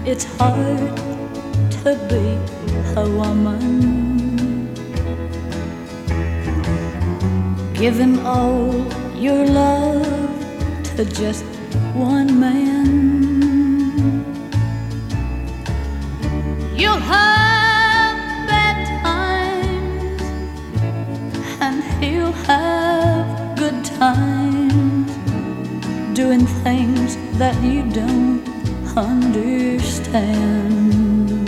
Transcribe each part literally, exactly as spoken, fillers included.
it's hard to be a woman, giving all your love to just one man. You'll have bad times and he'll have good times, doing things that you don't understand.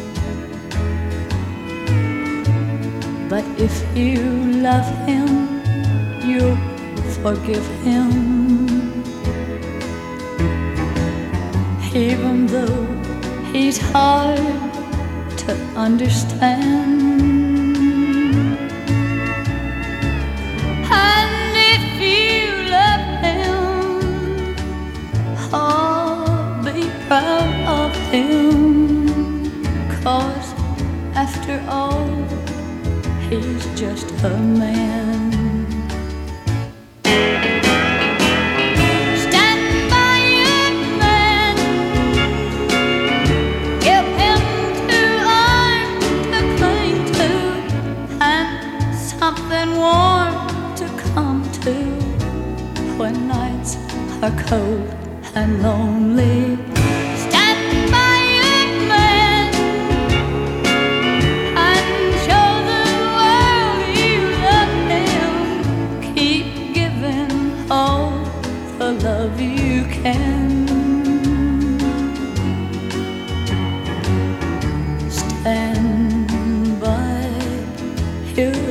But if you love him, you'll forgive him, even though he's hard to understand. And if you love him, oh, be proud of him, 'cause after all, he's just a man. Stand by your man, give him two arms to cling to, and something warm to come to when nights are cold and lonely. Stand by your man and show the world you love him. Keep giving all the love you can. Stand by your